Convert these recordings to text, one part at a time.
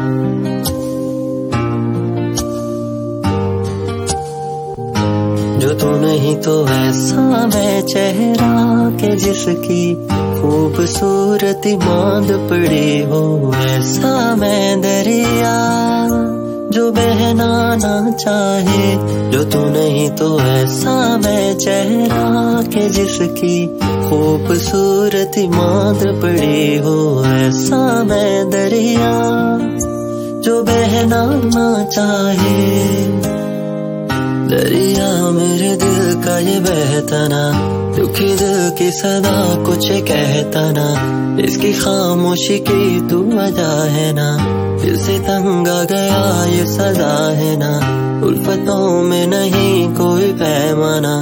जो तू नहीं तो ऐसा मैं चेहरा के जिसकी खूबसूरती मांद पड़ी हो, ऐसा मैं दरिया जो बहना ना चाहे। जो तू नहीं तो ऐसा मैं चेहरा के जिसकी खूबसूरती मांद पड़ी हो, ऐसा मैं दरिया जो बहना ना चाहे। दरिया मेरे दिल का ये बहता ना, दुखी दिल की सदा कुछ कहता ना, इसकी खामोशी की तू वजह है ना, दिल से तंग आ गया ये सजा है ना, उल्फतों में नहीं कोई पैमाना।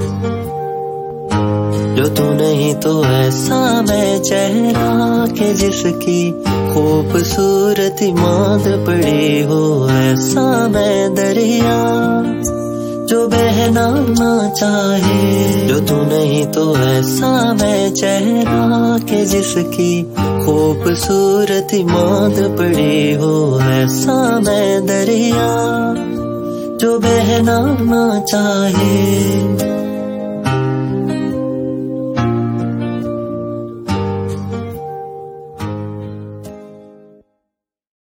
जो तू नहीं तो ऐसा मैं चेहरा के जिसकी खूबसूरती मांद पड़ी हो, ऐसा मैं दरिया जो बहना ना चाहे। जो तू नहीं तो ऐसा मैं चेहरा के जिसकी खूबसूरती मांद पड़ी हो, ऐसा मैं दरिया जो बहना ना चाहे।